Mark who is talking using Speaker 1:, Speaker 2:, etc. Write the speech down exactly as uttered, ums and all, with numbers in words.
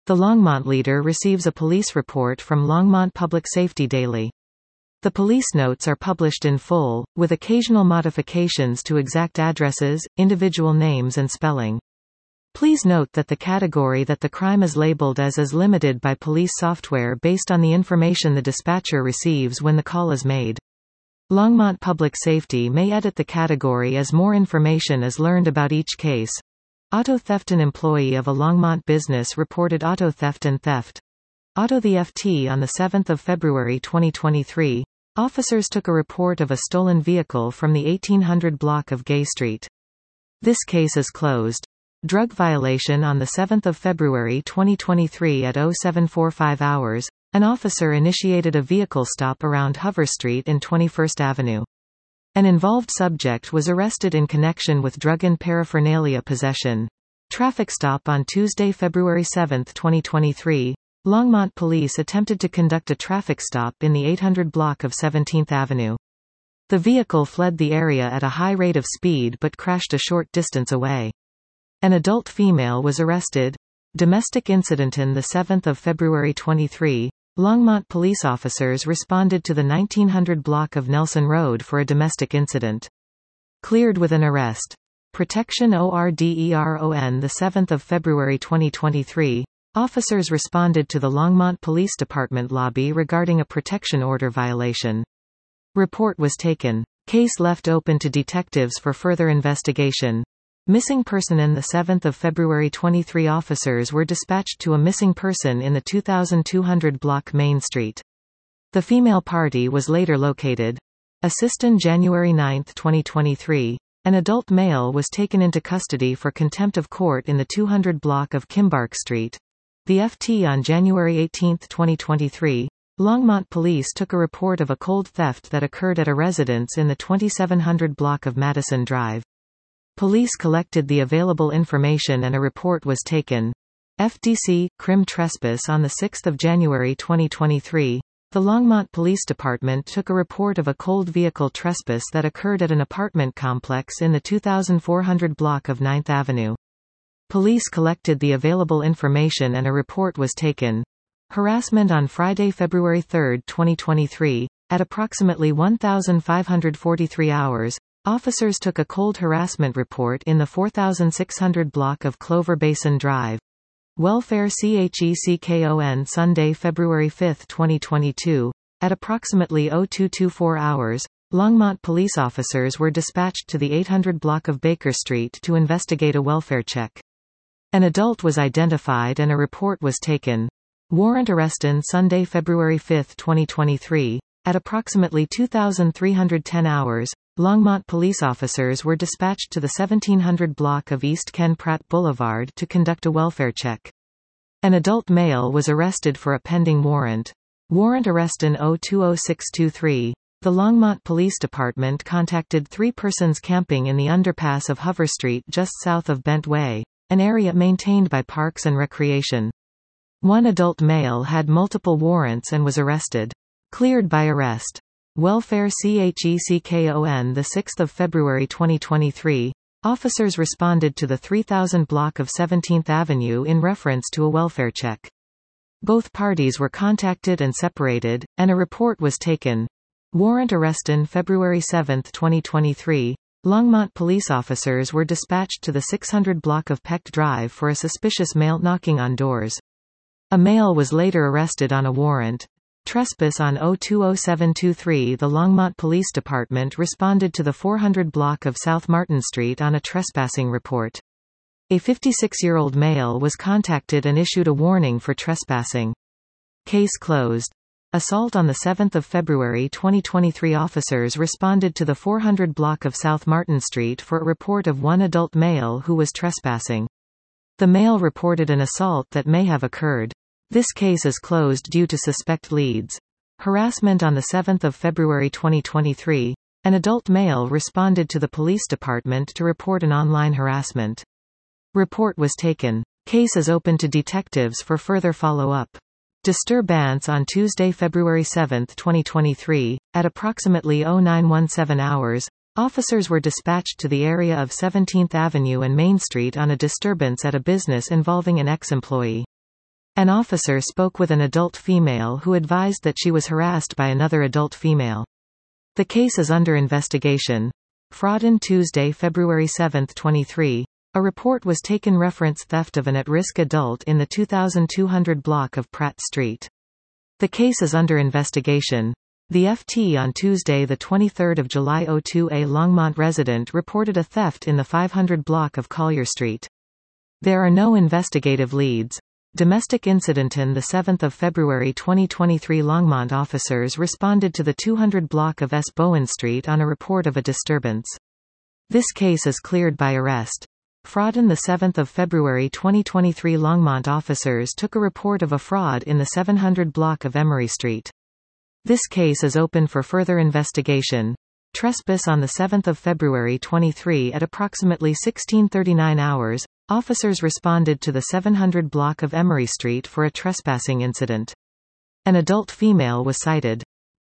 Speaker 1: The Longmont leader receives a police report from Longmont Public Safety Daily. The police notes are published in full, with occasional modifications to exact addresses, individual names and spelling. Please note that the category that the crime is labeled as is limited by police software based on the information the dispatcher receives when the call is made. Longmont Public Safety may edit the category as more information is learned about each case. Auto theft. An employee of a Longmont business reported auto theft and theft. Auto the F T on the seventh of February twenty twenty-three. Officers took a report of a stolen vehicle from the eighteen hundred block of Gay Street. This case is closed. Drug violation. On the seventh of February twenty twenty-three at oh seven forty-five hours, an officer initiated a vehicle stop around Hover Street in twenty-first Avenue. An involved subject was arrested in connection with drug and paraphernalia possession. Traffic stop. On Tuesday, February seventh twenty twenty-three, Longmont police attempted to conduct a traffic stop in the eight hundred block of seventeenth Avenue. The vehicle fled the area at a high rate of speed but crashed a short distance away. An adult female was arrested. Domestic incident. On the seventh of February twenty-three, Longmont police officers responded to the nineteen hundred block of Nelson Road for a domestic incident. Cleared with an arrest. Protection. Orderon. The seventh of February twenty twenty-three, officers responded to the Longmont Police Department lobby regarding a protection order violation. Report was taken. Case left open to detectives for further investigation. Missing person. On the seventh of February twenty-three, officers were dispatched to a missing person in the two thousand two hundred block Main Street. The female party was later located. Assistant. January ninth twenty twenty-three, an adult male was taken into custody for contempt of court in the two hundred block of Kimbark Street. The F T. On January eighteenth twenty twenty-three, Longmont police took a report of a cold theft that occurred at a residence in the twenty-seven hundred block of Madison Drive. Police collected the available information and a report was taken. F D C, Crim Trespass. On the sixth of January twenty twenty-three, the Longmont Police Department took a report of a cold vehicle trespass that occurred at an apartment complex in the two thousand four hundred block of ninth Avenue. Police collected the available information and a report was taken. Harassment. On Friday, February third twenty twenty-three, at approximately one thousand five hundred forty-three hours, officers took a cold harassment report in the four thousand six hundred block of Clover Basin Drive. Welfare. Checkon. Sunday, February fifth twenty twenty-two, at approximately oh two twenty-four hours, Longmont police officers were dispatched to the eight hundred block of Baker Street to investigate a welfare check. An adult was identified and a report was taken. Warrant arrest. On Sunday, February fifth twenty twenty-three, at approximately two thousand three hundred ten hours, Longmont police officers were dispatched to the seventeen hundred block of East Ken Pratt Boulevard to conduct a welfare check. An adult male was arrested for a pending warrant. Warrant arrest. In oh two oh six twenty-three, the Longmont Police Department contacted three persons camping in the underpass of Hover Street just south of Bent Way, an area maintained by Parks and Recreation. One adult male had multiple warrants and was arrested. Cleared by arrest. Welfare. Checkon. The sixth of February twenty twenty-three, officers responded to the three thousand block of seventeenth Avenue in reference to a welfare check. Both parties were contacted and separated, and a report was taken. Warrant arrest. On February seventh twenty twenty-three, Longmont police officers were dispatched to the six hundred block of Peck Drive for a suspicious male knocking on doors. A male was later arrested on a warrant. Trespass. On oh two oh seven twenty-three, the Longmont Police Department responded to the four hundred block of South Martin Street on a trespassing report. A fifty-six-year-old male was contacted and issued a warning for trespassing. Case closed. Assault. On the seventh of February twenty twenty-three, officers responded to the four hundred block of South Martin Street for a report of one adult male who was trespassing. The male reported an assault that may have occurred. This case is closed due to suspect leads. Harassment. On the seventh of February twenty twenty-three, an adult male responded to the police department to report an online harassment. Report was taken. Case is open to detectives for further follow-up. Disturbance. On Tuesday, February seventh twenty twenty-three, at approximately oh nine seventeen hours, officers were dispatched to the area of seventeenth Avenue and Main Street on a disturbance at a business involving an ex-employee. An officer spoke with an adult female who advised that she was harassed by another adult female. The case is under investigation. Frawdon Tuesday, February seventh, twenty-three. A report was taken reference theft of an at-risk adult in the two thousand two hundred block of Pratt Street. The case is under investigation. The F T on Tuesday the twenty-third of July oh two a Longmont resident reported a theft in the five hundred block of Collier Street. There are no investigative leads. Domestic incident. On the seventh of February twenty twenty-three, Longmont officers responded to the two hundred block of S. Bowen Street on a report of a disturbance. This case is cleared by arrest. Fraud. On the seventh of February twenty twenty-three, Longmont officers took a report of a fraud in the seven hundred block of Emery Street. This case is open for further investigation. Trespass. On the seventh of February twenty-three at approximately sixteen thirty-nine hours, officers responded to the seven hundred block of Emery Street for a trespassing incident. An adult female was cited.